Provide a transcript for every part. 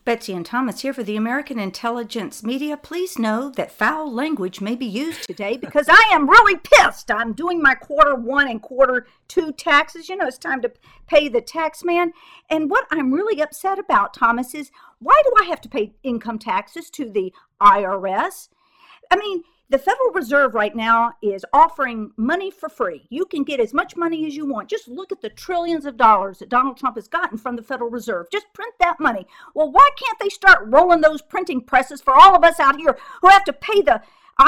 Betsy and Thomas here for the American Intelligence Media. Please know that foul language may be used today because I am really pissed. I'm doing my Q1 and Q2 taxes. You know, it's time to pay the tax man. And what I'm really upset about, Thomas, is why do I have to pay income taxes to the IRS? I mean, the Federal Reserve right now is offering money for free. You can get as much money as you want. Just look at the trillions of dollars that Donald Trump has gotten from the Federal Reserve. Just print that money. Well, why can't they start rolling those printing presses for all of us out here who have to pay the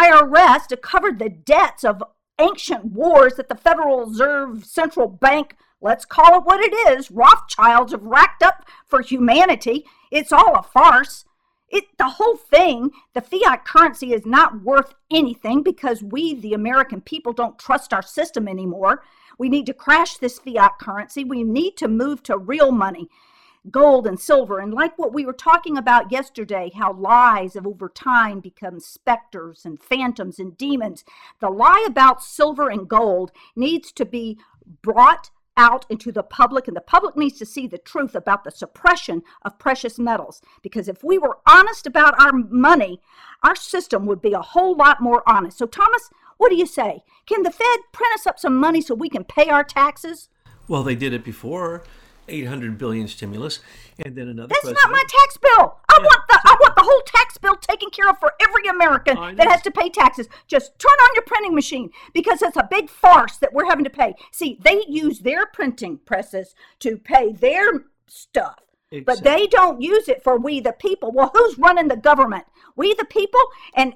IRS to cover the debts of ancient wars that the Federal Reserve Central Bank, let's call it what it is, Rothschilds have racked up for humanity? It's all a farce. The whole thing, the fiat currency is not worth anything because we, the American people, don't trust our system anymore. We need to crash this fiat currency. We need to move to real money, gold and silver. And like what we were talking about yesterday, how lies have over time become specters and phantoms and demons. The lie about silver and gold needs to be brought out into the public, and the public needs to see the truth about the suppression of precious metals. Because if we were honest about our money, our system would be a whole lot more honest. So, Thomas, what do you say? Can the Fed print us up some money so we can pay our taxes? Well, they did it before, $800 billion stimulus, and then another. That's not my tax bill. I want the whole tax bill taken care of for every American that has to pay taxes. Just turn on your printing machine because it's a big farce that we're having to pay. See, they use their printing presses to pay their stuff, but they don't use it for we the people. Well, who's running the government? We the people. And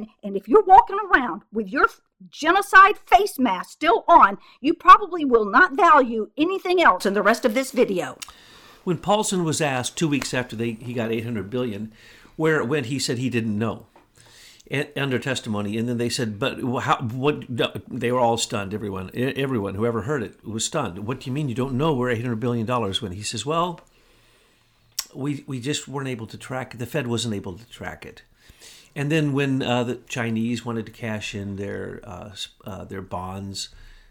if you're walking around with your genocide face mask still on, you probably will not value anything else in the rest of this video. When Paulson was asked 2 weeks after he got $800 billion, where it went, he said he didn't know, under testimony. And then they said, "But how? What?" They were all stunned. Everyone, whoever heard it, was stunned. What do you mean you don't know where $800 billion went? He says, "Well, we just weren't able to track it. The Fed wasn't able to track it." And then when the Chinese wanted to cash in their bonds,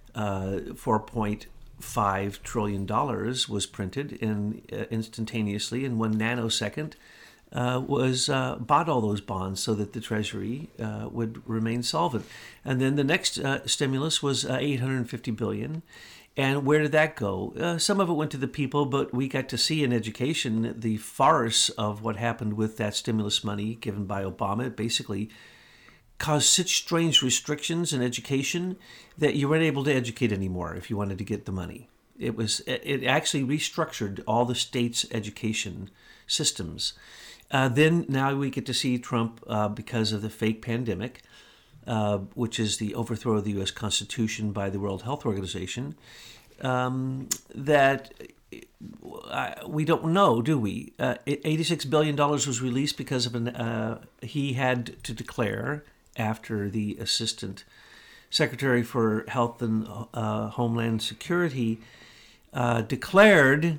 $4.5 trillion was printed instantaneously in 1 nanosecond. Was bought all those bonds so that the Treasury would remain solvent. And then the next stimulus was $850 billion. And where did that go? Some of it went to the people, but we got to see in education the farce of what happened with that stimulus money given by Obama. It basically caused such strange restrictions in education that you weren't able to educate anymore if you wanted to get the money. It actually restructured all the states' education systems. Then now we get to see Trump, because of the fake pandemic, which is the overthrow of the U.S. Constitution by the World Health Organization, that we don't know, do we? $86 billion was released because of he had to declare after the Assistant Secretary for Health and Homeland Security declared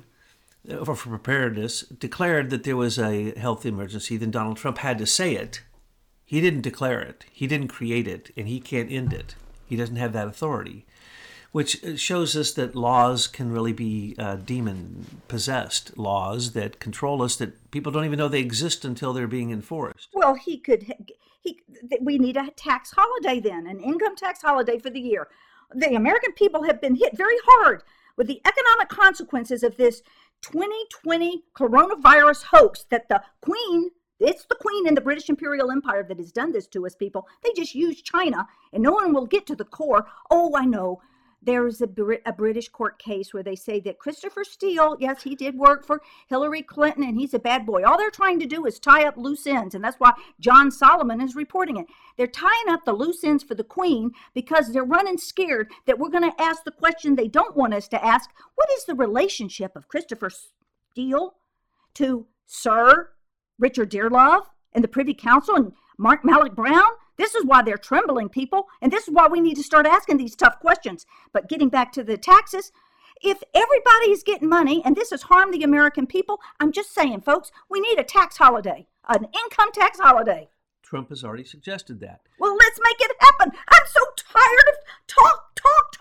that there was a health emergency. Then Donald Trump had to say it. He didn't declare it. He didn't create it, and he can't end it. He doesn't have that authority, which shows us that laws can really be demon-possessed laws that control us, that people don't even know they exist until they're being enforced. Well, we need a tax holiday then, an income tax holiday for the year. The American people have been hit very hard with the economic consequences of this 2020 coronavirus hoax that the Queen, it's the Queen in the British Imperial Empire that has done this to us people. They just use China, and no one will get to the core. Oh, I know. There's a British court case where they say that Christopher Steele, yes, he did work for Hillary Clinton, and he's a bad boy. All they're trying to do is tie up loose ends, and that's why John Solomon is reporting it. They're tying up the loose ends for the Queen because they're running scared that we're going to ask the question they don't want us to ask. What is the relationship of Christopher Steele to Sir Richard Dearlove and the Privy Council and Mark Malloch Brown? This is why they're trembling, people, and this is why we need to start asking these tough questions. But getting back to the taxes, if everybody is getting money, and this has harmed the American people, I'm just saying, folks, we need a tax holiday, an income tax holiday. Trump has already suggested that. Well, let's make it happen. I'm so tired of talk.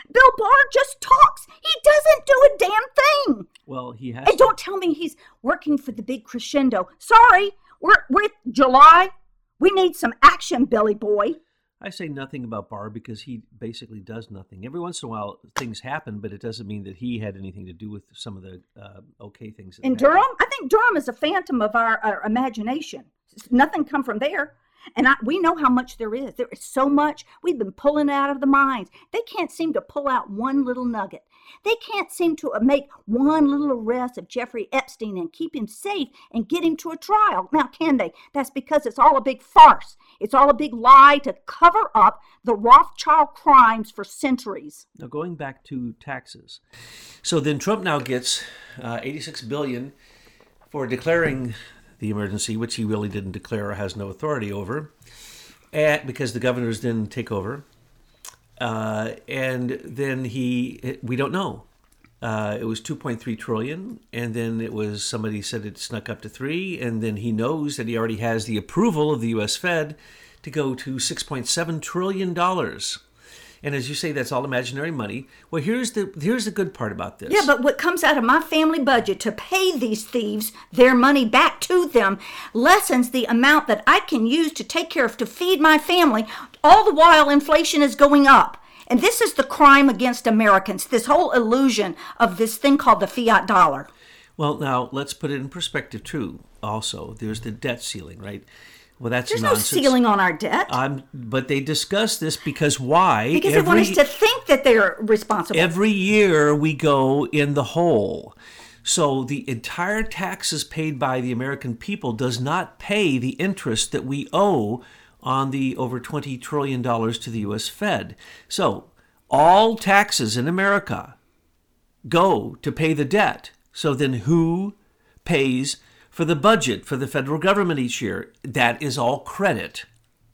Bill Barr just talks. He doesn't do a damn thing. Well, he has. And don't tell me he's working for the big crescendo. Sorry, we're July. We need some action, Billy boy. I say nothing about Barr because he basically does nothing. Every once in a while, things happen, but it doesn't mean that he had anything to do with some of the okay things. In Durham, I think Durham is a phantom of our imagination. Nothing come from there. And we know how much there is. There is so much. We've been pulling it out of the mines. They can't seem to pull out one little nugget. They can't seem to make one little arrest of Jeffrey Epstein and keep him safe and get him to a trial. Now, can they? That's because it's all a big farce. It's all a big lie to cover up the Rothschild crimes for centuries. Now, going back to taxes. So then Trump now gets $86 billion for declaring the emergency, which he really didn't declare or has no authority over, because the governors then take over. And then we don't know. It was 2.3 trillion, and then it was, somebody said it snuck up to 3, and then he knows that he already has the approval of the U.S. Fed to go to $6.7 trillion. And as you say, that's all imaginary money. Well, here's the good part about this. Yeah, but what comes out of my family budget to pay these thieves their money back to them lessens the amount that I can use to take care of, to feed my family, all the while inflation is going up. And this is the crime against Americans, this whole illusion of this thing called the fiat dollar. Well, now, let's put it in perspective, too, also. There's the debt ceiling, right? Well, that's There's nonsense. no ceiling on our debt. But they discuss this because why? Because they want us to think that they're responsible. Every year we go in the hole. So the entire taxes paid by the American people does not pay the interest that we owe on the over $20 trillion to the U.S. Fed. So all taxes in America go to pay the debt. So then who pays for the budget for the federal government each year? That is all credit.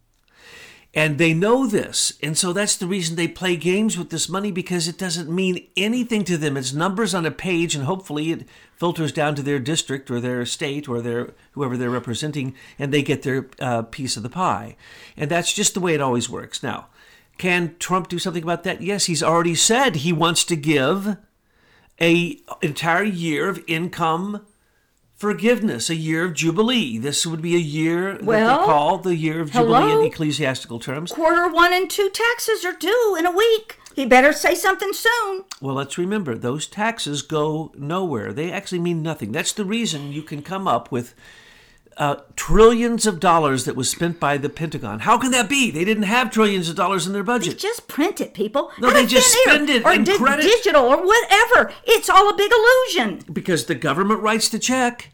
And they know this. And so that's the reason they play games with this money, because it doesn't mean anything to them. It's numbers on a page, and hopefully it filters down to their district or their state or whoever they're representing, and they get their piece of the pie. And that's just the way it always works. Now, can Trump do something about that? Yes, he's already said he wants to give an entire year of income forgiveness, a year of Jubilee. This would be a year that they call the year of Jubilee in ecclesiastical terms. Quarter 1 and 2 taxes are due in a week. He better say something soon. Well, let's remember, those taxes go nowhere. They actually mean nothing. That's the reason you can come up with trillions of dollars that was spent by the Pentagon. How can that be? They didn't have trillions of dollars in their budget. They just print it, people. No, they just spend it in credit. Digital or whatever. It's all a big illusion. Because the government writes the check.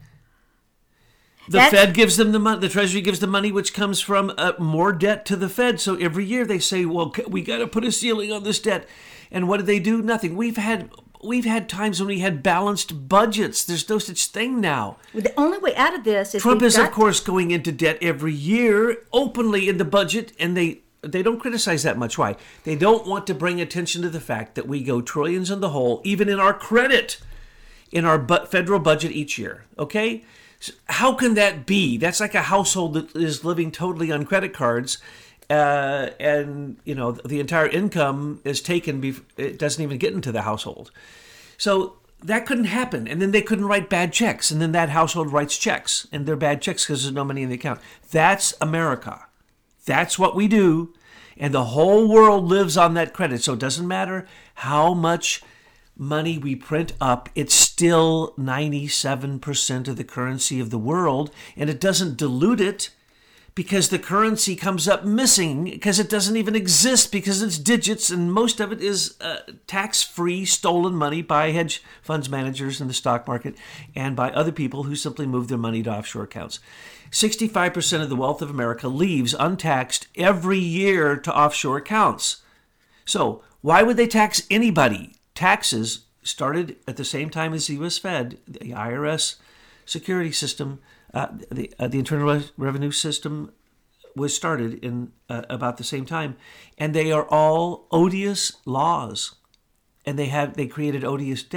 The Fed gives them the money. The Treasury gives the money, which comes from more debt to the Fed. So every year they say, well, we got to put a ceiling on this debt. And what do they do? Nothing. We've had times when we had balanced budgets. There's no such thing now. Well, the only way out of this is Trump is, of course, going into debt every year openly in the budget, and they don't criticize that much. Why? They don't want to bring attention to the fact that we go trillions in the hole, even in our credit, in our federal budget each year. Okay? So how can that be? That's like a household that is living totally on credit cards, and the entire income is taken. It doesn't even get into the household. So that couldn't happen. And then they couldn't write bad checks. And then that household writes checks, and they're bad checks because there's no money in the account. That's America. That's what we do. And the whole world lives on that credit. So it doesn't matter how much money we print up, it's still 97% of the currency of the world, and it doesn't dilute it because the currency comes up missing because it doesn't even exist, because it's digits, and most of it is tax-free stolen money by hedge funds managers in the stock market and by other people who simply move their money to offshore accounts. 65% of the wealth of America leaves untaxed every year to offshore accounts. So why would they tax anybody? Taxes started at the same time as the U.S. Fed, the IRS security system, the Internal Revenue System was started in about the same time, and they are all odious laws, and they created odious debt.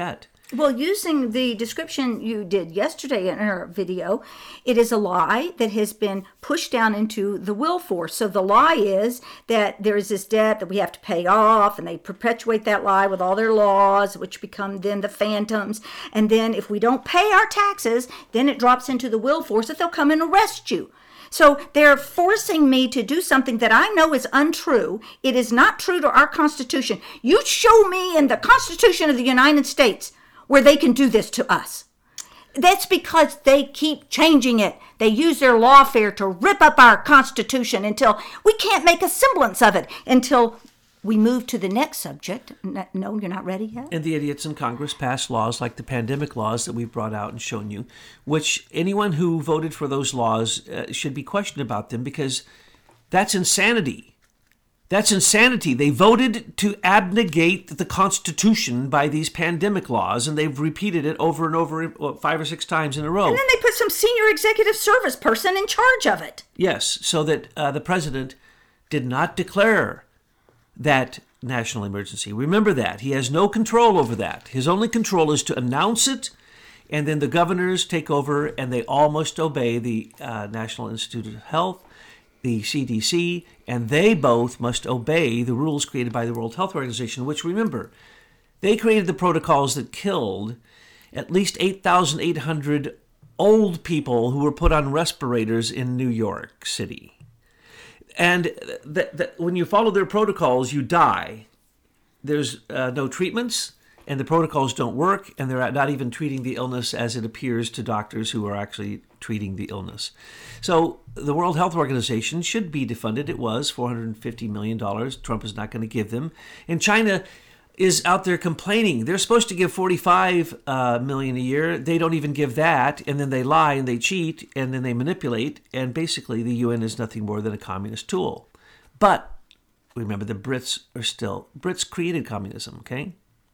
Well, using the description you did yesterday in our video, it is a lie that has been pushed down into the will force. So the lie is that there is this debt that we have to pay off, and they perpetuate that lie with all their laws, which become then the phantoms. And then if we don't pay our taxes, then it drops into the will force that they'll come and arrest you. So they're forcing me to do something that I know is untrue. It is not true to our Constitution. You show me in the Constitution of the United States where they can do this to us. That's because they keep changing it. They use their lawfare to rip up our Constitution until we can't make a semblance of it, until we move to the next subject. No, you're not ready yet? And the idiots in Congress pass laws like the pandemic laws that we've brought out and shown you, which anyone who voted for those laws should be questioned about them, because that's insanity. That's insanity. They voted to abnegate the Constitution by these pandemic laws, and they've repeated it over and over 5 or 6 times in a row. And then they put some senior executive service person in charge of it. Yes, so that the president did not declare that national emergency. Remember that. He has no control over that. His only control is to announce it, and then the governors take over, and they all must obey the National Institute of Health, the CDC, and they both must obey the rules created by the World Health Organization, which, remember, they created the protocols that killed at least 8,800 old people who were put on respirators in New York City. And when you follow their protocols, you die. There's no treatments, and the protocols don't work, and they're not even treating the illness as it appears to doctors who are actually treating the illness. So the World Health Organization should be defunded. It was $450 million. Trump is not going to give them. And China is out there complaining. They're supposed to give $45 million a year. They don't even give that. And then they lie and they cheat and then they manipulate. And basically the UN is nothing more than a communist tool. But remember, the Brits created communism, okay?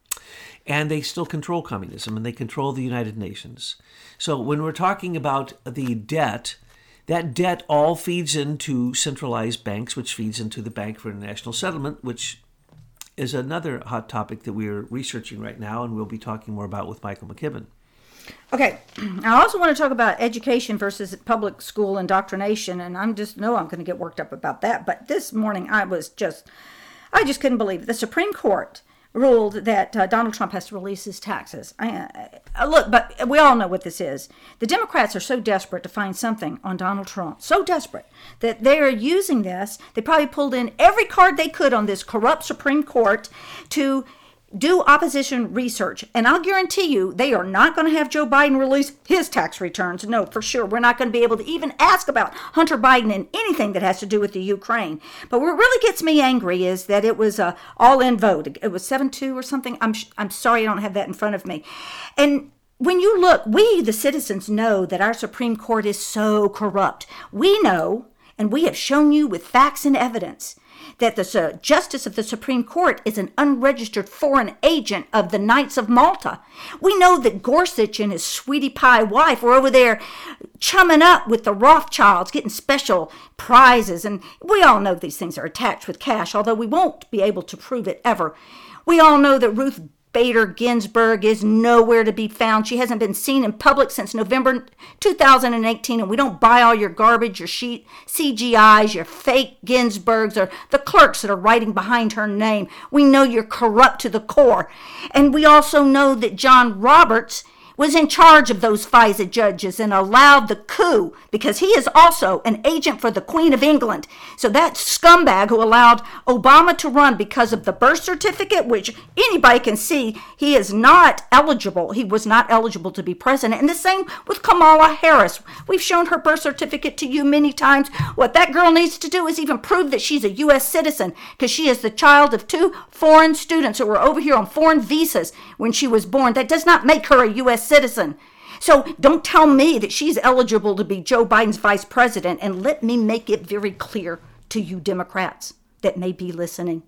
And they still control communism, and they control the United Nations. So when we're talking about the debt, that debt all feeds into centralized banks, which feeds into the Bank for International Settlement, which is another hot topic that we're researching right now, and we'll be talking more about with Michael McKibben. Okay, I also want to talk about education versus public school indoctrination, and I'm going to get worked up about that. But this morning I just couldn't believe it. The Supreme Court ruled that Donald Trump has to release his taxes. Look, but we all know what this is. The Democrats are so desperate to find something on Donald Trump, so desperate that they are using this. They probably pulled in every card they could on this corrupt Supreme Court to do opposition research. And I'll guarantee you, they are not going to have Joe Biden release his tax returns. No, for sure. We're not going to be able to even ask about Hunter Biden and anything that has to do with the Ukraine. But what really gets me angry is that it was a all-in vote. It was 7-2 or something. I'm sorry I don't have that in front of me. And when you look, we, the citizens, know that our Supreme Court is so corrupt. We know, and we have shown you with facts and evidence, that the justice of the Supreme Court is an unregistered foreign agent of the Knights of Malta. We know that Gorsuch and his sweetie pie wife were over there chumming up with the Rothschilds, getting special prizes. And we all know these things are attached with cash, although we won't be able to prove it ever. We all know that Ruth Bader Ginsburg is nowhere to be found. She hasn't been seen in public since November 2018, and we don't buy all your garbage, your CGIs, your fake Ginsburgs, or the clerks that are writing behind her name. We know you're corrupt to the core. And we also know that John Roberts was in charge of those FISA judges and allowed the coup, because he is also an agent for the Queen of England. So that scumbag who allowed Obama to run because of the birth certificate, which anybody can see he is not eligible. He was not eligible to be president. And the same with Kamala Harris. We've shown her birth certificate to you many times. What that girl needs to do is even prove that she's a U.S. citizen, because she is the child of 2 foreign students who were over here on foreign visas when she was born. That does not make her a U.S. citizen. So don't tell me that she's eligible to be Joe Biden's vice president. And let me make it very clear to you Democrats that may be listening.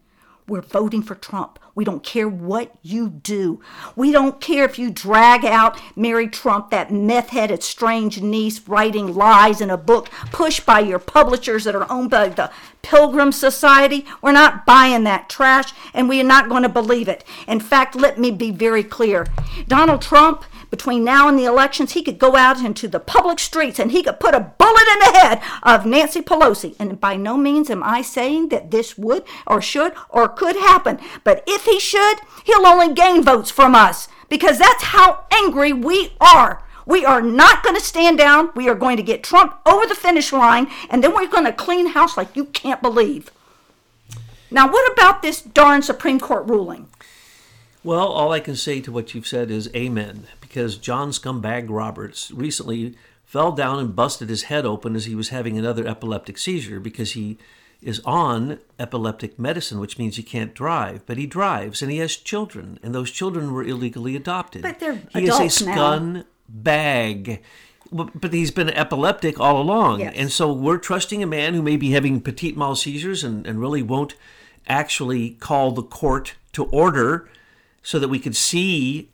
we're voting for Trump. We don't care what you do. We don't care if you drag out Mary Trump, that meth-headed strange niece writing lies in a book pushed by your publishers that are owned by the Pilgrim Society. We're not buying that trash, and we are not going to believe it. In fact, let me be very clear. Donald Trump, between now and the elections, he could go out into the public streets and he could put a bullet in the head of Nancy Pelosi. And by no means am I saying that this would or should or could happen. But if he should, he'll only gain votes from us, because that's how angry we are. We are not going to stand down. We are going to get Trump over the finish line, and then we're going to clean house like you can't believe. Now, what about this darn Supreme Court ruling? Well, all I can say to what you've said is amen, because John Scumbag Roberts recently fell down and busted his head open as he was having another epileptic seizure, because he is on epileptic medicine, which means he can't drive. But he drives, and he has children, and those children were illegally adopted. But they're he adults is a now. scumbag. But he's been epileptic all along. Yes. And so we're trusting a man who may be having petit mal seizures and really won't actually call the court to order so that we could see,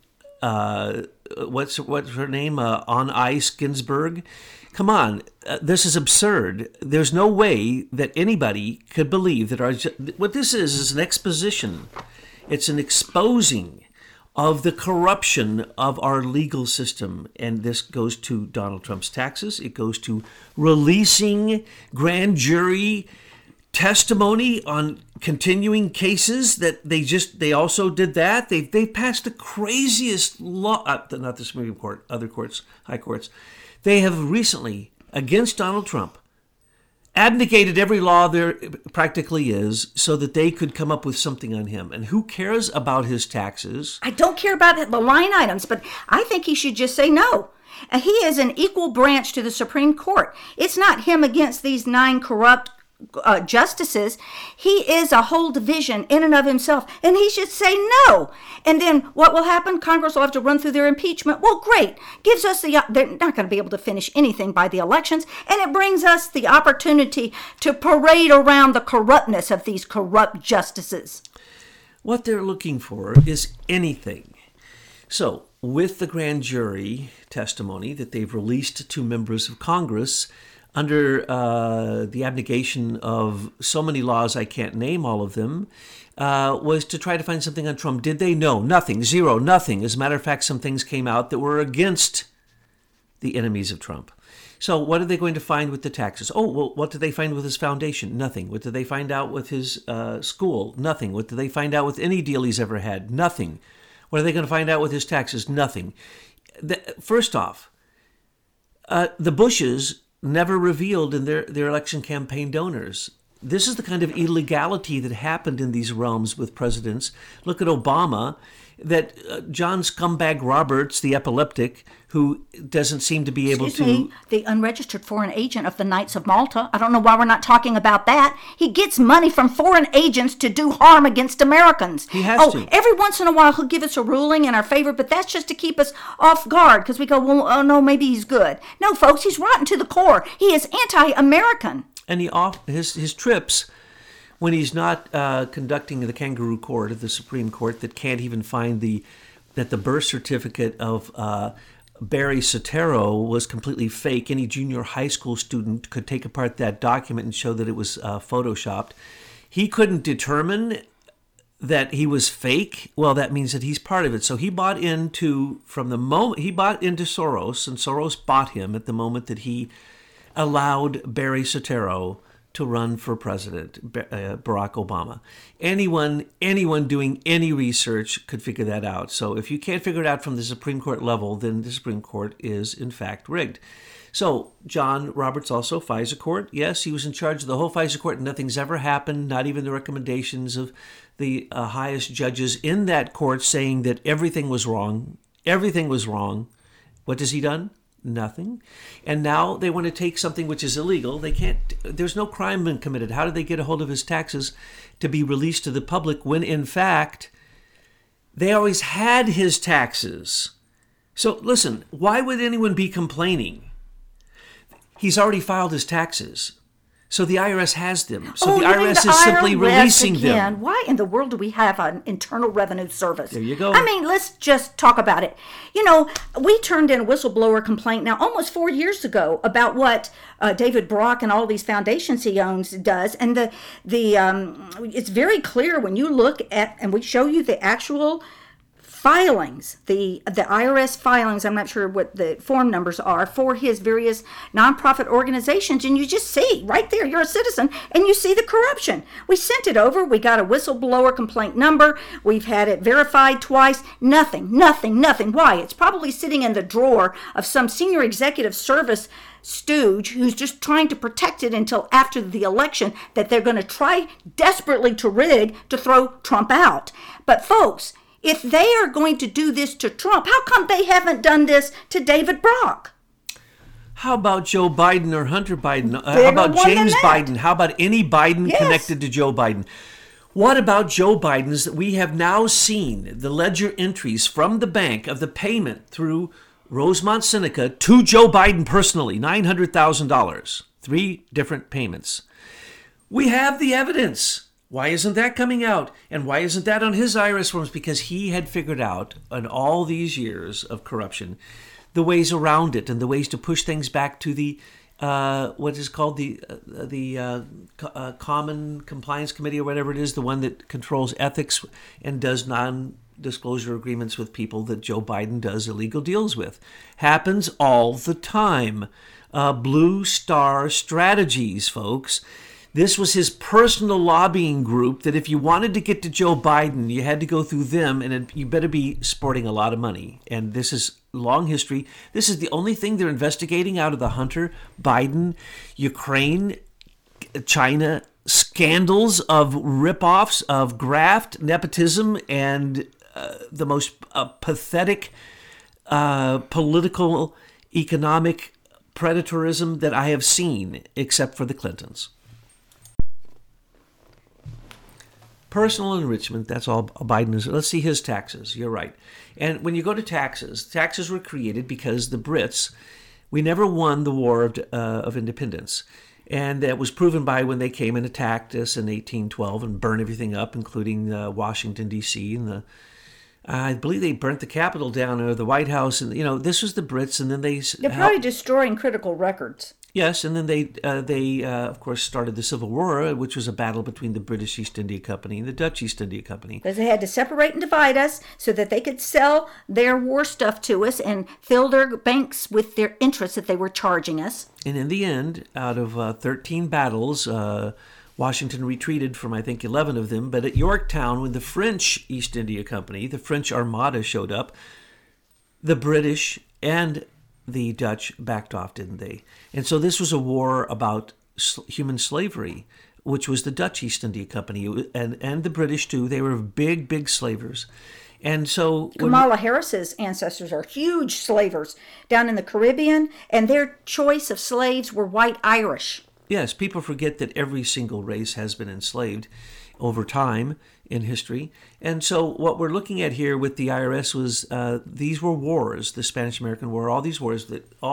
what's her name, On Ice Ginsburg. Come on, this is absurd. There's no way that anybody could believe that what this is an exposition. It's an exposing of the corruption of our legal system. And this goes to Donald Trump's taxes. It goes to releasing grand jury testimony on continuing cases that they also did that. They passed the craziest law, not the Supreme Court, other courts, high courts. They have recently, against Donald Trump, abnegated every law there practically is so that they could come up with something on him. And who cares about his taxes? I don't care about the line items, but I think he should just say no. And he is an equal branch to the Supreme Court. It's not him against these 9 corrupt justices. He is a whole division in and of himself, and he should say no. And then what will happen? Congress will have to run through their impeachment. Well, great. Gives us they're not going to be able to finish anything by the elections, and it brings us the opportunity to parade around the corruptness of these corrupt justices. What they're looking for is anything. So, with the grand jury testimony that they've released to members of Congress, under the abnegation of so many laws, I can't name all of them, was to try to find something on Trump. Did they? No, nothing, zero, nothing. As a matter of fact, some things came out that were against the enemies of Trump. So what are they going to find with the taxes? Oh, well, what did they find with his foundation? Nothing. What did they find out with his school? Nothing. What did they find out with any deal he's ever had? Nothing. What are they going to find out with his taxes? Nothing. First off, the Bushes never revealed in their election campaign donors. This is the kind of illegality that happened in these realms with presidents. Look at Obama, that John Scumbag Roberts, the epileptic, who doesn't seem to be able the unregistered foreign agent of the Knights of Malta. I don't know why we're not talking about that. He gets money from foreign agents to do harm against Americans. He has to. Every once in a while he'll give us a ruling in our favor, but that's just to keep us off guard, because we go, well, oh no, maybe he's good. No, folks, he's rotten to the core. He is anti-American. And his trips, when he's not conducting the kangaroo court of the Supreme Court that can't even find that the birth certificate of Barry Soetoro was completely fake. Any junior high school student could take apart that document and show that it was photoshopped. He couldn't determine that he was fake. Well, that means that he's part of it. So he bought into Soros, and Soros bought him at the moment that he allowed Barry Soetoro to run for president, Barack Obama. Anyone doing any research could figure that out. So if you can't figure it out from the Supreme Court level, then the Supreme Court is in fact rigged. So John Roberts also, FISA court. Yes, he was in charge of the whole FISA court, and nothing's ever happened, not even the recommendations of the highest judges in that court saying that everything was wrong. Everything was wrong. What has he done? Nothing. And now they want to take something which is illegal. They can't. There's no crime been committed. How did they get a hold of his taxes to be released to the public when, in fact, they always had his taxes? So listen, why would anyone be complaining? He's already filed his taxes. So the IRS has them. So Oh, the you mean IRS the is simply IRS releasing again. them. Why in the world do we have an Internal Revenue Service? There you go. I mean, let's just talk about it. You know, we turned in a whistleblower complaint now almost 4 years ago about what David Brock and all these foundations he owns does, and it's very clear when you look at, and we show you the actual filings, the IRS filings, I'm not sure what the form numbers are, for his various nonprofit organizations, and you just see right there, you're a citizen, and you see the corruption. We sent it over, we got a whistleblower complaint number, we've had it verified twice, nothing. Why? It's probably sitting in the drawer of some senior executive service stooge who's just trying to protect it until after the election that they're going to try desperately to rig to throw Trump out. But folks, if they are going to do this to Trump, how come they haven't done this to David Brock? How about Joe Biden or Hunter Biden? How about James Biden? How about any Biden connected to Joe Biden? What about Joe Biden's that we have now seen the ledger entries from the bank of the payment through Rosemont Seneca to Joe Biden personally, $900,000, 3 different payments. We have the evidence. Why isn't that coming out? And why isn't that on his IRS forms? Because he had figured out in all these years of corruption the ways around it and the ways to push things back to the what is called the Common Compliance Committee or whatever it is, the one that controls ethics and does non-disclosure agreements with people that Joe Biden does illegal deals with. Happens all the time. Blue Star Strategies, folks. This was his personal lobbying group that if you wanted to get to Joe Biden, you had to go through them, and you better be sporting a lot of money. And this is long history. This is the only thing they're investigating out of the Hunter Biden, Ukraine, China scandals of ripoffs, of graft, nepotism, and the most pathetic political, economic predatorism that I have seen, except for the Clintons. Personal enrichment, that's all Biden is. Let's see his taxes. You're right. And when you go to taxes were created because the Brits, we never won the War of Independence. And that was proven by when they came and attacked us in 1812 and burned everything up, including Washington, D.C. And I believe they burnt the Capitol down, or the White House. And, this was the Brits. And then they're probably destroying critical records. Yes, and then they of course, started the Civil War, which was a battle between the British East India Company and the Dutch East India Company. Because they had to separate and divide us so that they could sell their war stuff to us and fill their banks with their interest that they were charging us. And in the end, out of 13 battles, Washington retreated from, I think, 11 of them. But at Yorktown, when the French East India Company, the French Armada showed up, the British and the Dutch backed off, didn't they? And so this was a war about human slavery, which was the Dutch East India Company and the British too. They were big slavers. And so Kamala Harris's ancestors are huge slavers down in the Caribbean, and their choice of slaves were white Irish. Yes, people forget that every single race has been enslaved over time in history. And so what we're looking at here with the IRS was these were wars, the Spanish-American War, all these wars,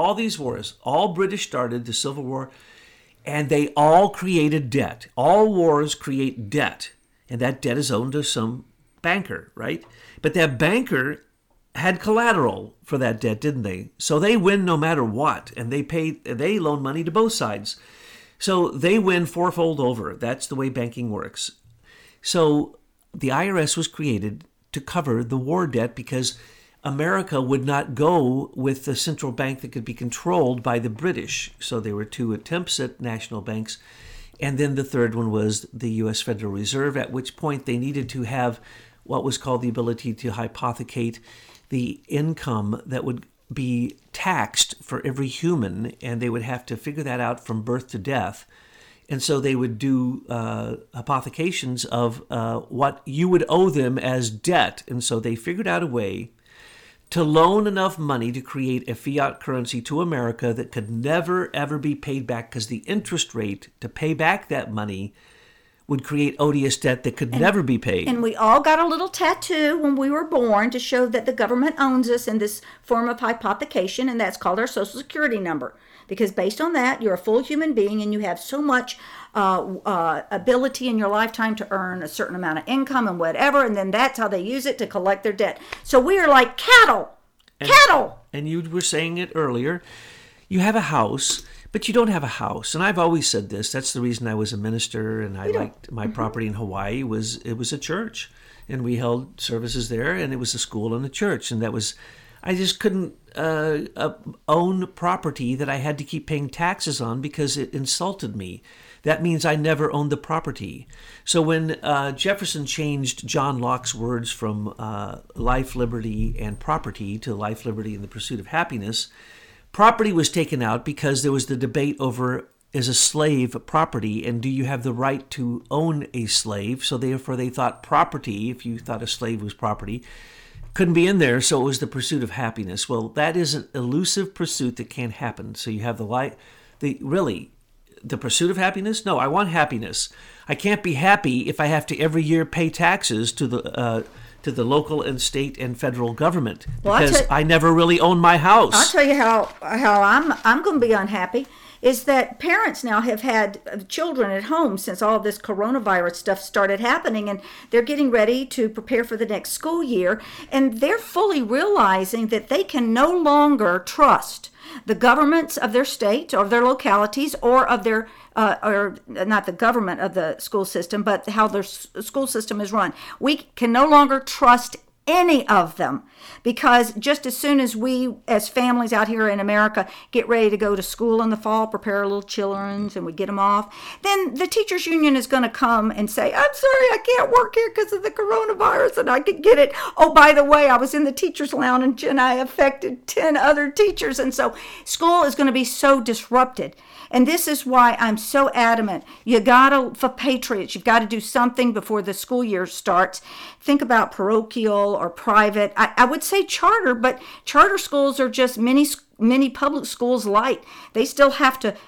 all British started, the Civil War, and they all created debt. All wars create debt, and that debt is owed to some banker, right? But that banker had collateral for that debt, didn't they? So they win no matter what, and they loan money to both sides. So they win fourfold over. That's the way banking works. So the IRS was created to cover the war debt because America would not go with the central bank that could be controlled by the British. So there were 2 attempts at national banks. And then the third one was the U.S. Federal Reserve, at which point they needed to have what was called the ability to hypothecate the income that would be taxed for every human, and they would have to figure that out from birth to death. And so they would do hypothecations of what you would owe them as debt. And so they figured out a way to loan enough money to create a fiat currency to America that could never, ever be paid back, because the interest rate to pay back that money would create odious debt that could never be paid. And we all got a little tattoo when we were born to show that the government owns us in this form of hypothecation, and that's called our Social Security number. Because based on that, you're a full human being and you have so much ability in your lifetime to earn a certain amount of income and whatever, and then that's how they use it to collect their debt. So we are like cattle. Cattle! And you were saying it earlier. You have a house, but you don't have a house. And I've always said this. That's the reason I was a minister and I liked my property in Hawaii. It was a church. And we held services there, and it was a school and a church. And I just couldn't own property that I had to keep paying taxes on because it insulted me. That means I never owned the property. So when Jefferson changed John Locke's words from life, liberty, and property to life, liberty, and the pursuit of happiness, property was taken out because there was the debate over, is a slave property, and do you have the right to own a slave? So therefore they thought property, if you thought a slave was property, couldn't be in there, so it was the pursuit of happiness. Well, that is an elusive pursuit that can't happen. So you have the pursuit of happiness? No, I want happiness. I can't be happy if I have to every year pay taxes to the local and state and federal government because I never really own my house. I'll tell you how I'm going to be unhappy is that parents now have had children at home since all this coronavirus stuff started happening, and they're getting ready to prepare for the next school year, and they're fully realizing that they can no longer trust the governments of their state or their localities or of their or not the government of the school system, but how their school system is run. We can no longer trust any of them because just as soon as we as families out here in America get ready to go to school in the fall, prepare our little children and we get them off, then the teachers union is going to come and say, I'm sorry, I can't work here because of the coronavirus and I could get it. Oh, by the way, I was in the teachers lounge and I affected 10 other teachers. And so school is going to be so disrupted. And this is why I'm so adamant. For patriots, you've got to do something before the school year starts. Think about parochial or private. I would say charter, but charter schools are just many public schools light. They still have to,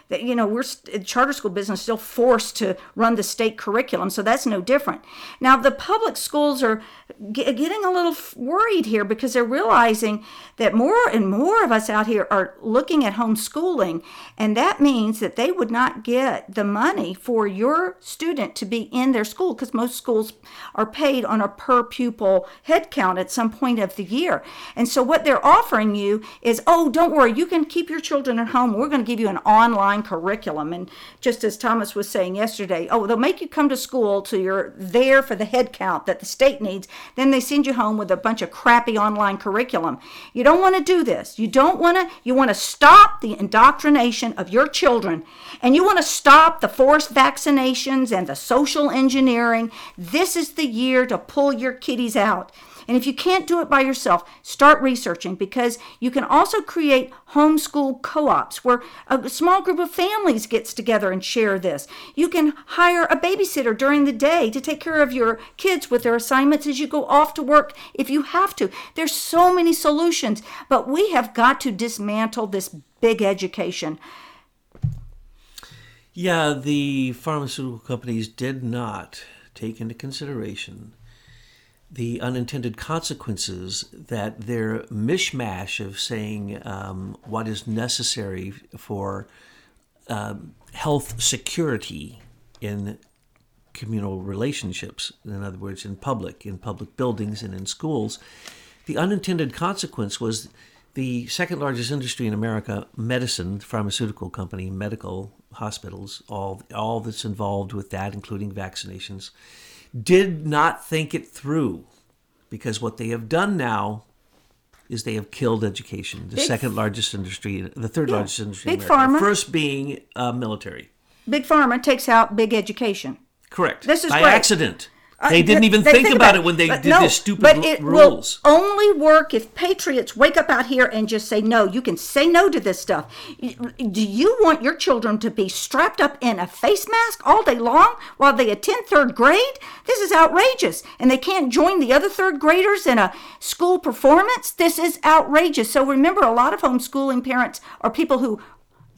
charter school business still forced to run the state curriculum, so that's no different. Now, the public schools are getting a little worried here because they're realizing that more and more of us out here are looking at homeschooling, and that means that they would not get the money for your student to be in their school because most schools are paid on a per pupil head count at some point of the year. And so what they're offering you is, oh, don't worry, you can keep your children at home. We're going to give you an online curriculum. And just as Thomas was saying yesterday, they'll make you come to school till you're there for the head count that the state needs. Then they send you home with a bunch of crappy online curriculum. You don't want to do this. You want to stop the indoctrination of your children. And you want to stop the forced vaccinations and the social engineering. This is the year to pull your kiddies out. And if you can't do it by yourself, start researching because you can also create homeschool co-ops where a small group of families gets together and share this. You can hire a babysitter during the day to take care of your kids with their assignments as you go off to work if you have to. There's so many solutions, but we have got to dismantle this big education. Yeah, the pharmaceutical companies did not take into consideration the unintended consequences that their mishmash of saying what is necessary for health security in communal relationships, in other words, in public buildings and in schools, the unintended consequence was the second largest industry in America, medicine, pharmaceutical company, medical, hospitals, all that's involved with that, including vaccinations, did not think it through, because what they have done now is they have killed education, the second largest industry, the third largest industry in America. Pharma. First being military. Big Pharma takes out big education. Correct. This is by great. Accident. They didn't even think about it when they did these stupid rules. But it will only work if patriots wake up out here and just say no. You can say no to this stuff. Do you want your children to be strapped up in a face mask all day long while they attend third grade? This is outrageous. And they can't join the other third graders in a school performance? This is outrageous. So remember, a lot of homeschooling parents are people who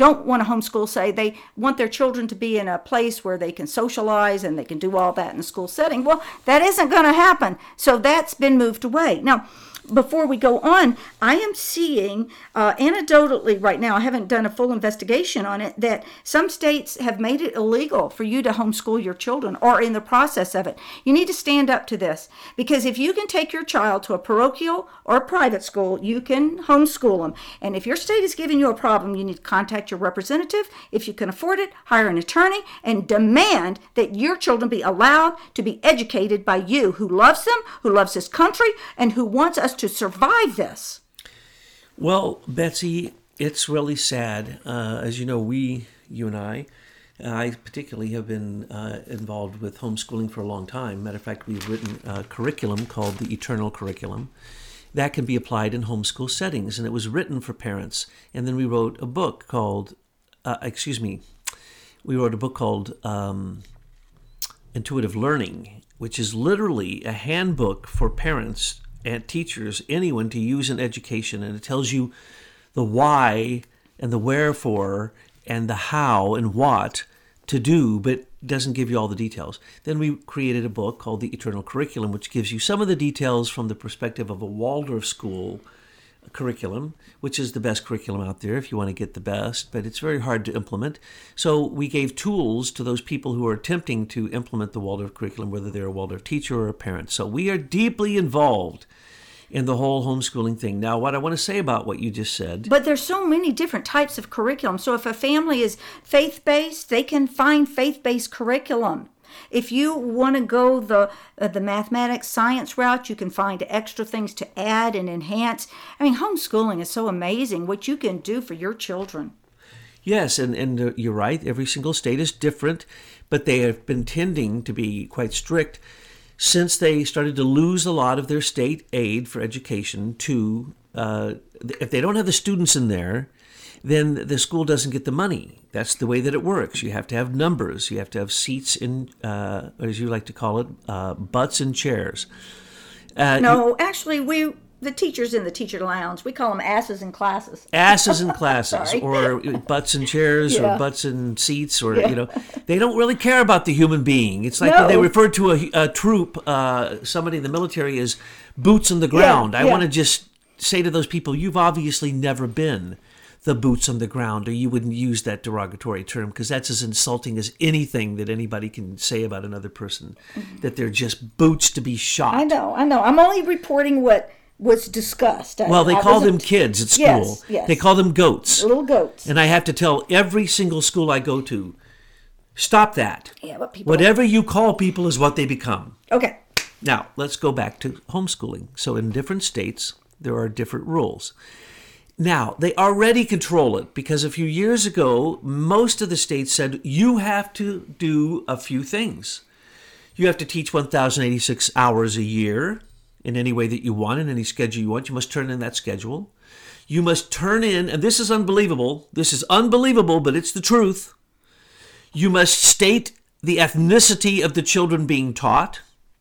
don't want to homeschool say they want their children to be in a place where they can socialize and they can do all that in a school setting. Well, that isn't going to happen. So that's been moved away. Now, before we go on, I am seeing anecdotally right now, I haven't done a full investigation on it, that some states have made it illegal for you to homeschool your children or in the process of it. You need to stand up to this, because if you can take your child to a parochial or a private school, you can homeschool them. And if your state is giving you a problem, you need to contact your representative. If you can afford it, hire an attorney and demand that your children be allowed to be educated by you, who loves them, who loves this country, and who wants us to survive this. Well, Betsy, it's really sad. As you know, you and I particularly have been involved with homeschooling for a long time. Matter of fact, we've written a curriculum called the Eternal Curriculum that can be applied in homeschool settings, and it was written for parents. And then we wrote a book called, Intuitive Learning, which is literally a handbook for parents and teachers, anyone, to use in education. And it tells you the why and the wherefore and the how and what to do, but doesn't give you all the details. Then we created a book called The Eternal Curriculum, which gives you some of the details from the perspective of a Waldorf school curriculum, which is the best curriculum out there if you want to get the best, but it's very hard to implement. So we gave tools to those people who are attempting to implement the Waldorf curriculum, whether they're a Waldorf teacher or a parent. So we are deeply involved in the whole homeschooling thing. Now, what I want to say about what you just said. But there's so many different types of curriculum. So if a family is faith-based, they can find faith-based curriculum. If you want to go the mathematics science route, you can find extra things to add and enhance. I mean, homeschooling is so amazing what you can do for your children. Yes, and you're right. Every single state is different, but they have been tending to be quite strict since they started to lose a lot of their state aid for education to, if they don't have the students in there, then the school doesn't get the money. That's the way that it works. You have to have numbers. You have to have seats in, as you like to call it, butts in chairs. Actually, the teachers in the teacher lounge, we call them asses in classes. Asses in classes, or butts in chairs, or butts in seats, or, they don't really care about the human being. It's like when they refer to a troop, somebody in the military as boots on the ground. I want to just say to those people, you've obviously never been the boots on the ground, or you wouldn't use that derogatory term, because that's as insulting as anything that anybody can say about another person, that they're just boots to be shot. I know. I'm only reporting what was discussed. Well, they call them kids at school. Yes. They call them goats. Little goats. And I have to tell every single school I go to, stop that. Yeah, but people whatever you call people is what they become. Okay. Now, let's go back to homeschooling. So in different states, there are different rules. Now, they already control it, because a few years ago, most of the states said you have to do a few things. You have to teach 1,086 hours a year in any way that you want, in any schedule you want. You must turn in that schedule. You must turn in, and this is unbelievable. This is unbelievable, but it's the truth. You must state the ethnicity of the children being taught.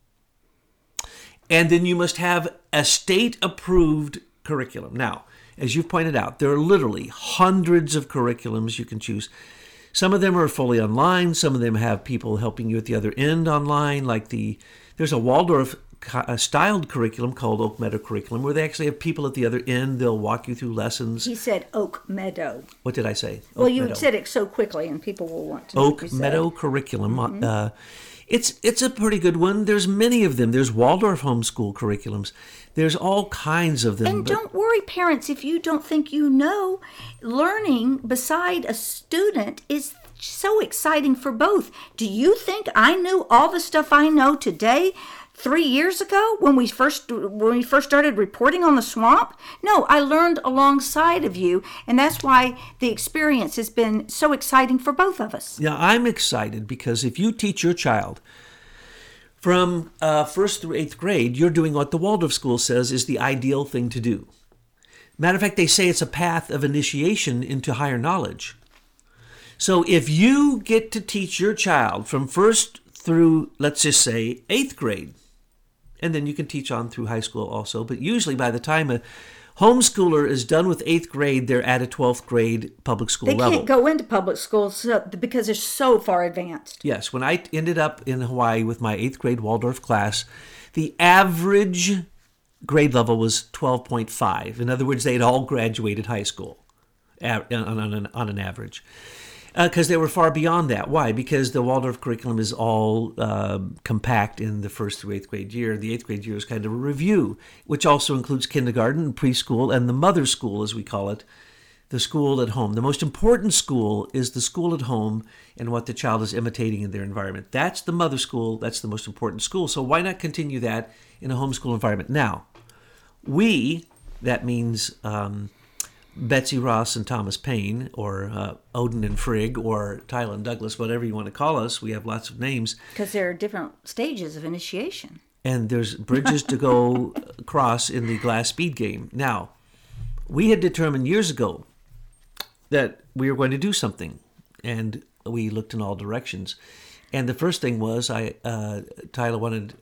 And then you must have a state-approved curriculum. Now, as you've pointed out, there are literally hundreds of curriculums you can choose. Some of them are fully online. Some of them have people helping you at the other end online. There's a Waldorf styled curriculum called Oak Meadow Curriculum, where they actually have people at the other end. They'll walk you through lessons. He said Oak Meadow. What did I say? Well, you said it so quickly, and people will want to know what you Oak said. Meadow Curriculum. Mm-hmm. It's a pretty good one. There's many of them. There's Waldorf homeschool curriculums. There's all kinds of them. And don't worry, parents, if you don't think you know, learning beside a student is so exciting for both. Do you think I knew all the stuff I know today 3 years ago when we first started reporting on the swamp? No, I learned alongside of you, and that's why the experience has been so exciting for both of us. Yeah, I'm excited because if you teach your child from 1st through 8th grade, you're doing what the Waldorf school says is the ideal thing to do. Matter of fact, they say it's a path of initiation into higher knowledge. So if you get to teach your child from 1st through, let's just say, 8th grade, and then you can teach on through high school also, but usually by the time Homeschooler is done with 8th grade. They're at a 12th grade public school They level. can't go into public schools because they're so far advanced. Yes, when I ended up in Hawaii with my 8th grade Waldorf class, the average grade level was 12.5. In other words, they'd all graduated high school on an average. Because they were far beyond that. Why? Because the Waldorf curriculum is all compact in the 1st through 8th grade year. The 8th grade year is kind of a review, which also includes kindergarten and preschool and the mother school, as we call it, the school at home. The most important school is the school at home and what the child is imitating in their environment. That's the mother school. That's the most important school. So why not continue that in a homeschool environment? Now, that means Betsy Ross and Thomas Paine, or Odin and Frigg, or Tyler and Douglas, whatever you want to call us. We have lots of names. Because there are different stages of initiation. And there's bridges to go across in the glass speed game. Now, we had determined years ago that we were going to do something, and we looked in all directions. And the first thing was Tyler wanted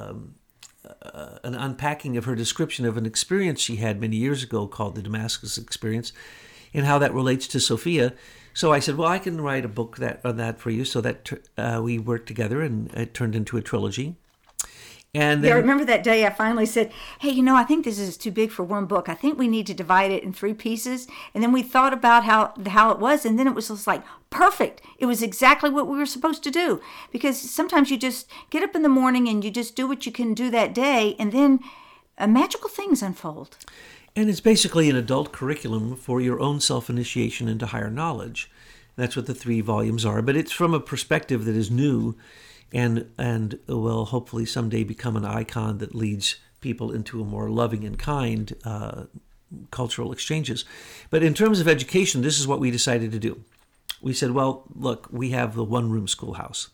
an unpacking of her description of an experience she had many years ago called the Damascus Experience, and how that relates to Sophia. So I said, well, I can write a book on that for you. So that we worked together, and it turned into a trilogy. And then, I remember that day I finally said, hey, I think this is too big for one book. I think we need to divide it in 3 pieces. And then we thought about how it was, and then it was just like, perfect. It was exactly what we were supposed to do. Because sometimes you just get up in the morning and you just do what you can do that day, and then magical things unfold. And it's basically an adult curriculum for your own self-initiation into higher knowledge. That's what the 3 volumes are. But it's from a perspective that is new, and will hopefully someday become an icon that leads people into a more loving and kind cultural exchanges. But in terms of education, this is what we decided to do. We said, well, look, we have the one-room schoolhouse.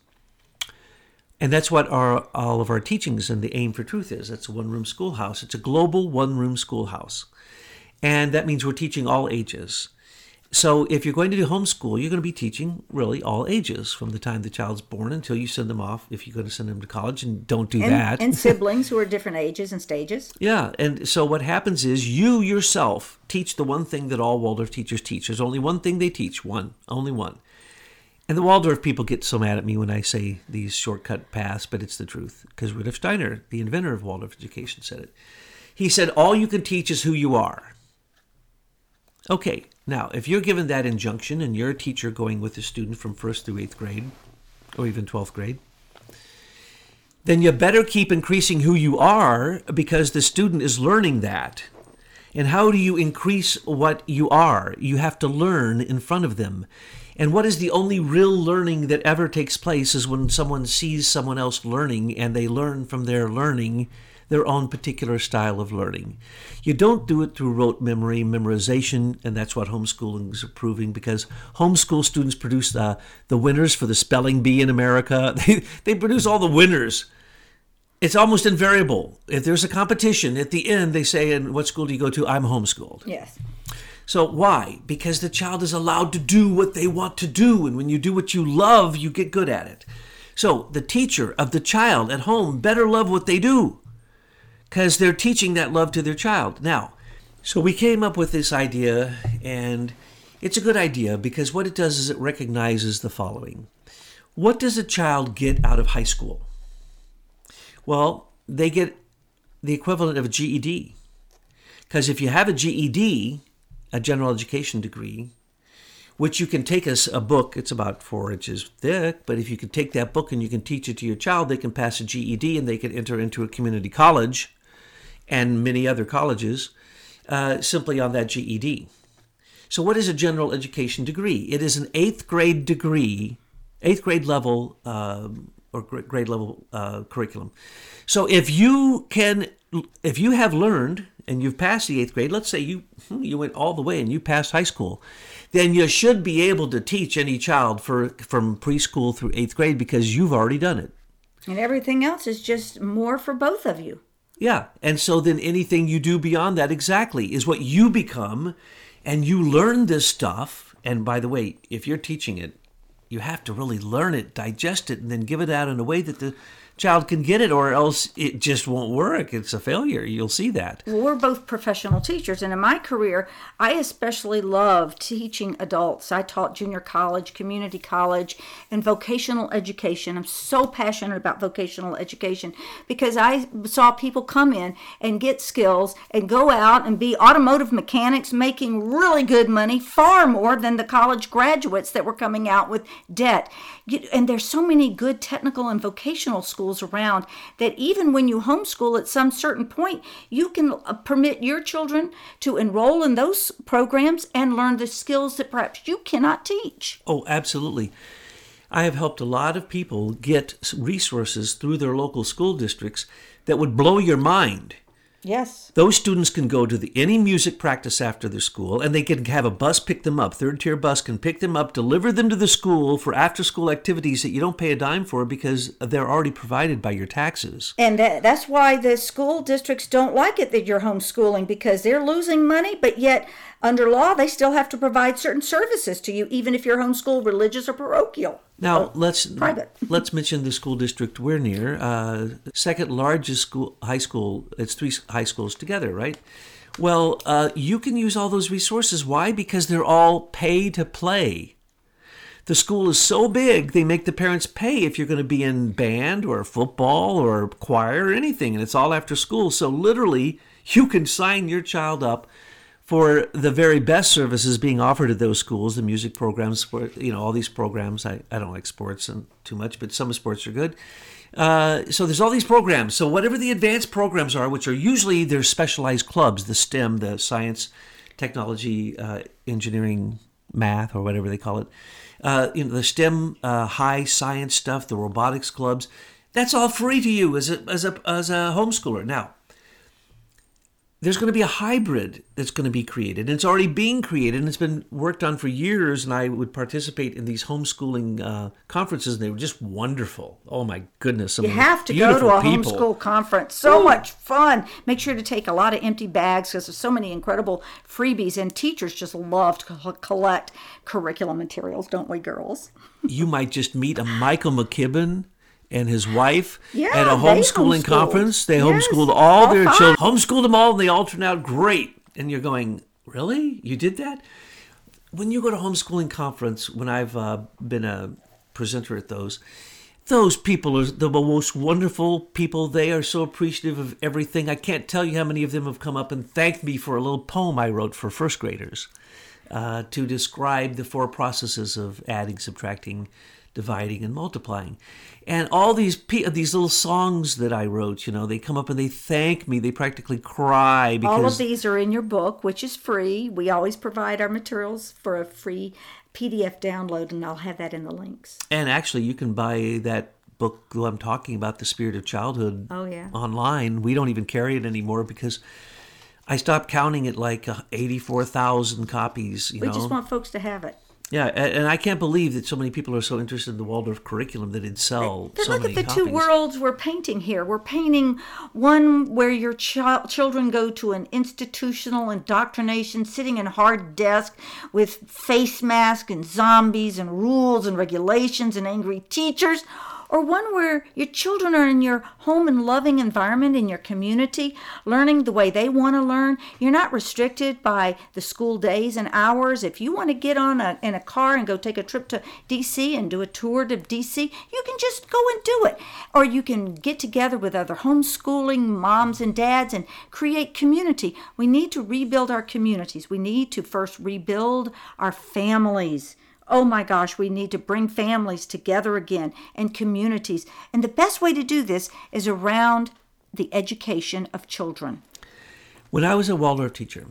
And that's what all of our teachings and the aim for truth is. That's a one-room schoolhouse. It's a global one-room schoolhouse. And that means we're teaching all ages. So if you're going to do homeschool, you're going to be teaching really all ages from the time the child's born until you send them off, if you're going to send them to college, and don't do that. And siblings who are different ages and stages. Yeah, and so what happens is you yourself teach the one thing that all Waldorf teachers teach. There's only one thing they teach, only one. And the Waldorf people get so mad at me when I say these shortcut paths, but it's the truth. Because Rudolf Steiner, the inventor of Waldorf education, said it. He said, all you can teach is who you are. Okay, now, if you're given that injunction and you're a teacher going with a student from 1st through 8th grade, or even 12th grade, then you better keep increasing who you are, because the student is learning that. And how do you increase what you are? You have to learn in front of them. And what is the only real learning that ever takes place is when someone sees someone else learning and they learn from their learning their own particular style of learning. You don't do it through rote memory, memorization, and that's what homeschooling is proving, because homeschool students produce the winners for the spelling bee in America. They produce all the winners. It's almost invariable. If there's a competition, at the end they say, and what school do you go to? I'm homeschooled. Yes. So why? Because the child is allowed to do what they want to do, and when you do what you love, you get good at it. So the teacher of the child at home better love what they do, because they're teaching that love to their child. Now, so we came up with this idea, and it's a good idea because what it does is it recognizes the following. What does a child get out of high school? Well, they get the equivalent of a GED. Because if you have a GED, a general education degree, which you can take as a book, it's about 4 inches thick, but if you can take that book and you can teach it to your child, they can pass a GED and they can enter into a community college and many other colleges simply on that GED. So what is a general education degree? It is an 8th grade degree, 8th grade level or grade level curriculum. So if you have learned and you've passed the 8th grade, let's say you went all the way and you passed high school, then you should be able to teach any child from preschool through 8th grade because you've already done it. And everything else is just more for both of you. Yeah, and so then anything you do beyond that exactly is what you become, and you learn this stuff. And by the way, if you're teaching it, you have to really learn it, digest it, and then give it out in a way that the child can get it, or else it just won't work. It's a failure. You'll see that. Well, we're both professional teachers, and in my career, I especially love teaching adults. I taught junior college, community college, and vocational education. I'm so passionate about vocational education because I saw people come in and get skills and go out and be automotive mechanics making really good money, far more than the college graduates that were coming out with debt. And there's so many good technical and vocational schools around that even when you homeschool at some certain point, you can permit your children to enroll in those programs and learn the skills that perhaps you cannot teach. Oh, absolutely. I have helped a lot of people get resources through their local school districts that would blow your mind. Yes. Those students can go to any music practice after their school, and they can have a bus pick them up. Third-tier bus can pick them up, deliver them to the school for after-school activities that you don't pay a dime for because they're already provided by your taxes. And that's why the school districts don't like it that you're homeschooling, because they're losing money, but yet under law they still have to provide certain services to you, even if you're homeschooled religious or parochial. Now, let's mention the school district we're near. Second largest high school. It's 3 high schools together, right? Well, you can use all those resources. Why? Because they're all pay to play. The school is so big, they make the parents pay if you're going to be in band or football or choir or anything, and it's all after school. So literally, you can sign your child up for the very best services being offered at those schools, the music programs, all these programs. I don't like sports too much, but some sports are good. So there's all these programs. So whatever the advanced programs are, which are usually their specialized clubs, the STEM, the science, technology, engineering, math, or whatever they call it, the STEM high science stuff, the robotics clubs, that's all free to you as a homeschooler. Now, there's going to be a hybrid that's going to be created. And it's already being created, and it's been worked on for years. And I would participate in these homeschooling conferences, and they were just wonderful. Oh, my goodness. You have to go to a homeschool conference. So much fun. Make sure to take a lot of empty bags because there's so many incredible freebies. And teachers just love to collect curriculum materials, don't we, girls? You might just meet a Michael McKibben and his wife at a homeschooling conference. They homeschooled all their children. Homeschooled them all, and they all turned out great. And you're going, really? You did that? When you go to homeschooling conference, when I've been a presenter at those people are the most wonderful people. They are so appreciative of everything. I can't tell you how many of them have come up and thanked me for a little poem I wrote for first graders to describe the 4 processes of adding, subtracting, dividing, and multiplying. And all these little songs that I wrote, they come up and they thank me. They practically cry because all of these are in your book, which is free. We always provide our materials for a free PDF download, and I'll have that in the links. And actually, you can buy that book I'm talking about, The Spirit of Childhood, online. We don't even carry it anymore because I stopped counting it like 84,000 copies. We just want folks to have it. Yeah, and I can't believe that so many people are so interested in the Waldorf curriculum that it'd sell so many copies. Look at the 2 worlds we're painting here. We're painting one where your children go to an institutional indoctrination, sitting in hard desks with face masks and zombies and rules and regulations and angry teachers, or one where your children are in your home and loving environment in your community, learning the way they want to learn. You're not restricted by the school days and hours. If you want to get in a car and go take a trip to D.C. and do a tour to D.C., you can just go and do it. Or you can get together with other homeschooling moms and dads and create community. We need to rebuild our communities. We need to first rebuild our families. Oh my gosh, we need to bring families together again and communities. And the best way to do this is around the education of children. When I was a Waldorf teacher,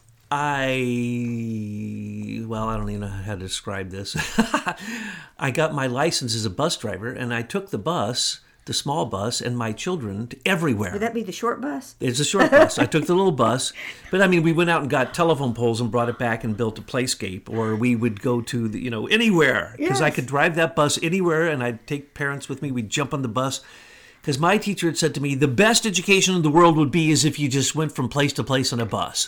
I don't even know how to describe this. I got my license as a bus driver, and I took the bus, the small bus, and my children to everywhere. Would that be the short bus? It's a short bus. I took the little bus. But, we went out and got telephone poles and brought it back and built a playscape. Or we would go to, anywhere. Because I could drive that bus anywhere, and I'd take parents with me. We'd jump on the bus. Because my teacher had said to me, the best education in the world would be is if you just went from place to place on a bus.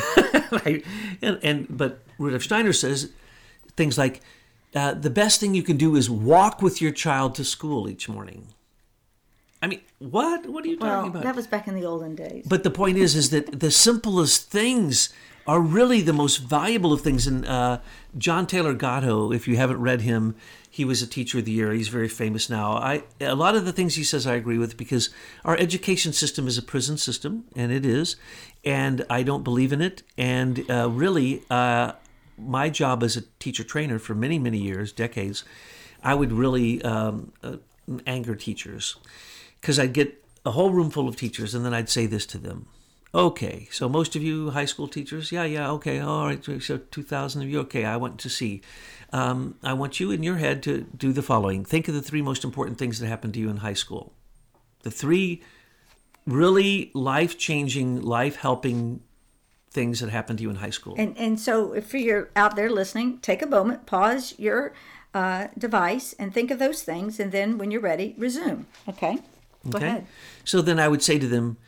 Mm-hmm. But Rudolf Steiner says things like, the best thing you can do is walk with your child to school each morning. I mean, what? What are you talking Well, about? that was back in the olden days. But the point is that the simplest things are really the most valuable of things. And John Taylor Gatto, if you haven't read him, he was a teacher of the year. He's very famous now. A lot of the things he says I agree with, because our education system is a prison system, and it is, and I don't believe in it. And really, my job as a teacher trainer for many, many years, decades, I would really anger teachers, because I'd get a whole room full of teachers, and then I'd say this to them. Okay, so most of you high school teachers, yeah, okay, all right, so 2,000 of you, okay, I want to see. I want you in your head to do the following. Think of the 3 most important things that happened to you in high school. The 3 really life-changing, life-helping things that happened to you in high school. And so if you're out there listening, take a moment, pause your device, and think of those things, and then when you're ready, resume. Okay? Go ahead. So then I would say to them,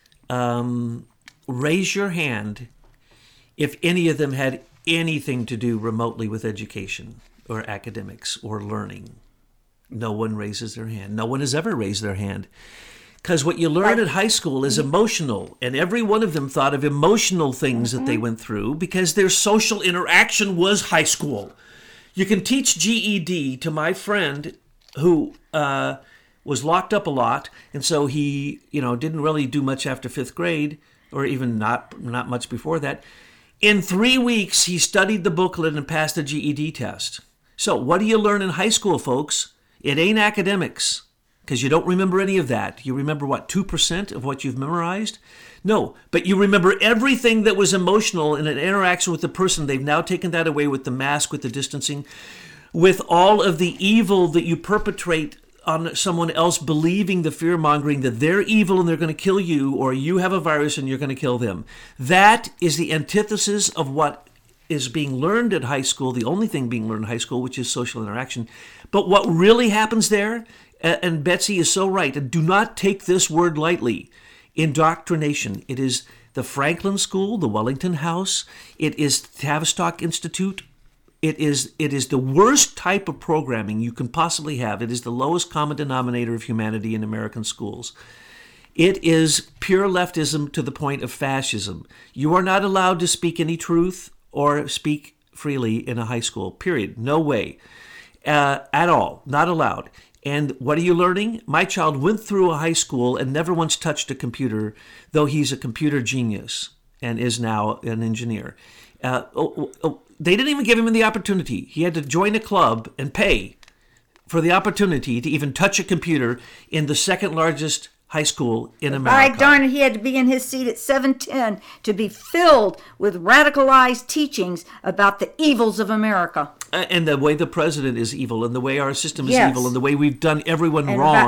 raise your hand if any of them had anything to do remotely with education or academics or learning. No one raises their hand. No one has ever raised their hand. Because what you learn at high school is emotional, and every one of them thought of emotional things that they went through because their social interaction was high school. You can teach GED to my friend who was locked up a lot, and so he, didn't really do much after 5th grade, or even not much before that. In 3 weeks, he studied the booklet and passed the GED test. So what do you learn in high school, folks? It ain't academics, because you don't remember any of that. You remember, 2% of what you've memorized? No, but you remember everything that was emotional in an interaction with the person. They've now taken that away with the mask, with the distancing, with all of the evil that you perpetrate on someone else, believing the fear-mongering that they're evil and they're going to kill you, or you have a virus and you're going to kill them. That is the antithesis of what is being learned at high school, the only thing being learned in high school, which is social interaction. But what really happens there, and Betsy is so right, and do not take this word lightly, indoctrination. It is the Franklin School, the Wellington House, it is Tavistock Institute. It is the worst type of programming you can possibly have. It is the lowest common denominator of humanity in American schools. It is pure leftism to the point of fascism. You are not allowed to speak any truth or speak freely in a high school, period. No way. At all. Not allowed. And what are you learning? My child went through a high school and never once touched a computer, though he's a computer genius and is now an engineer. They didn't even give him the opportunity. He had to join a club and pay for the opportunity to even touch a computer in the second largest high school in America. By darn it, he had to be in his seat at 7:10 to be filled with radicalized teachings about the evils of America. And the way the president is evil, and the way our system is Yes. evil, and the way we've done everyone And wrong.